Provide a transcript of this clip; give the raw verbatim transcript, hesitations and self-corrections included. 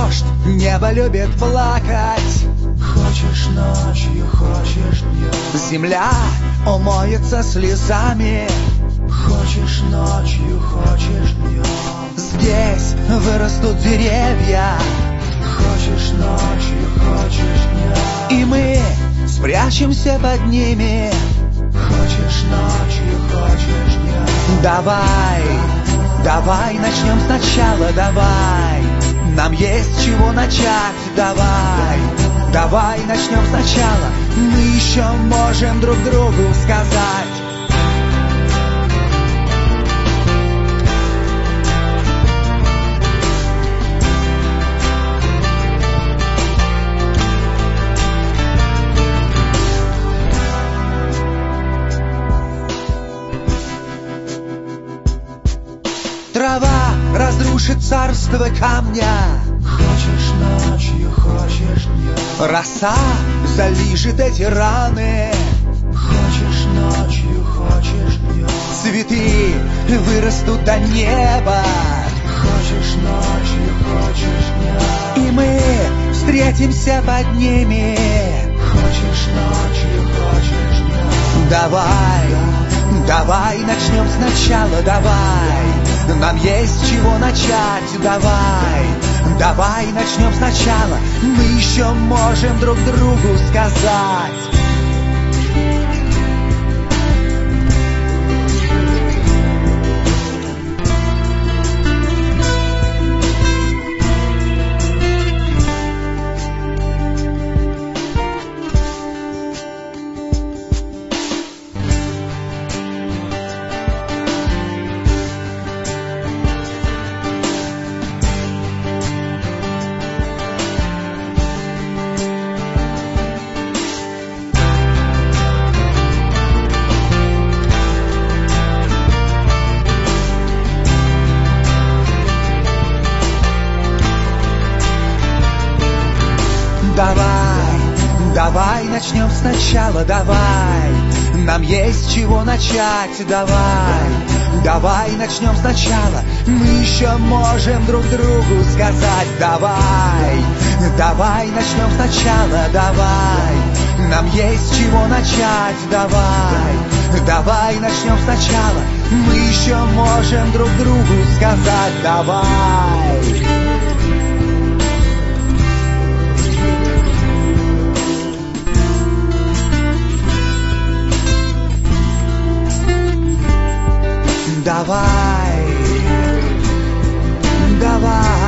дождь, небо любит плакать. Хочешь ночью, хочешь днем. Земля умоется слезами. Хочешь ночью, хочешь днем. Здесь вырастут деревья. Хочешь ночью, хочешь днем. И мы спрячемся под ними. Хочешь ночью, хочешь днем. Давай, давай начнем сначала, давай. Нам есть чего начать, давай. Давай начнем сначала. Мы еще можем друг другу сказать. Трава разрушит царство камня. Хочешь ночью, хочешь днем. Роса залижет эти раны. Хочешь ночью, хочешь днем. Цветы вырастут до неба. Хочешь ночью, хочешь днем. И мы встретимся под ними. Хочешь ночью, хочешь днем. Давай, давай начнем сначала, давай. Нам есть чего начать, давай. Давай начнем сначала. Мы еще можем друг другу сказать. Давай, давай начнем сначала, давай. Нам есть чего начать, давай. Давай начнем сначала. Мы еще можем друг другу сказать. Давай, давай начнем сначала, давай. Нам есть чего начать, давай. Давай начнем сначала. Мы еще можем друг другу сказать. Давай. Давай, давай.